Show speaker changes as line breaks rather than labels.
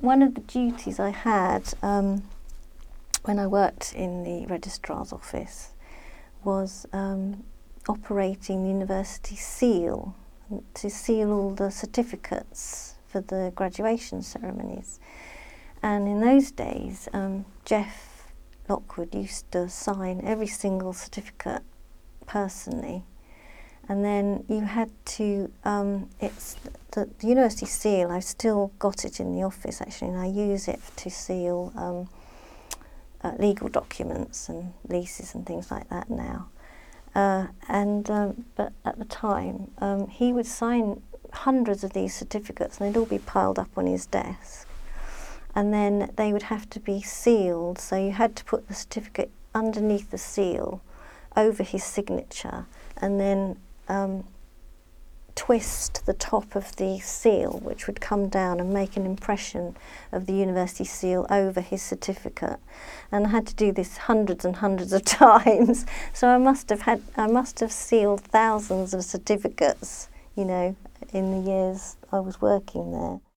one of the duties I had when I worked in the registrar's office was operating the university seal, to seal all the certificates for the graduation ceremonies. And in those days, Jeff Lockwood used to sign every single certificate personally. And then you had to, it's the university seal, I've still got it in the office actually, and I use it to seal legal documents and leases and things like that now. But at the time, he would sign hundreds of these certificates and they'd all be piled up on his desk. And then they would have to be sealed, so you had to put the certificate underneath the seal over his signature and then twist the top of the seal, which would come down and make an impression of the university seal over his certificate. And I had to do this hundreds and hundreds of times. So I must have sealed thousands of certificates, you know, in the years I was working there.